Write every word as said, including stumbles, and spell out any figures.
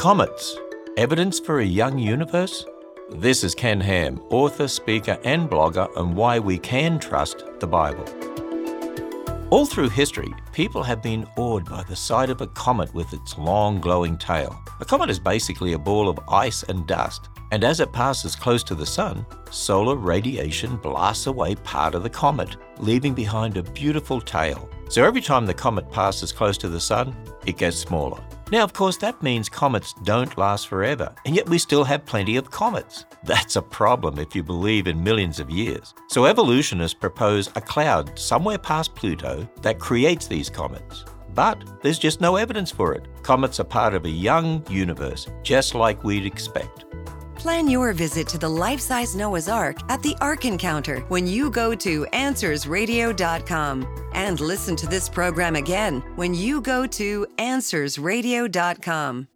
Comets, evidence for a young universe? This is Ken Ham, author, speaker and blogger on why we can trust the Bible. All through history, people have been awed by the sight of a comet with its long glowing tail. A comet is basically a ball of ice and dust, and as it passes close to the sun, solar radiation blasts away part of the comet, leaving behind a beautiful tail. So every time the comet passes close to the sun, it gets smaller. Now, of course, that means comets don't last forever, and yet we still have plenty of comets. That's a problem if you believe in millions of years. So evolutionists propose a cloud somewhere past Pluto that creates these comets. But there's just no evidence for it. Comets are part of a young universe, just like we'd expect. Plan your visit to the life-size Noah's Ark at the Ark Encounter when you go to answers radio dot com. And listen to this program again when you go to answers radio dot com.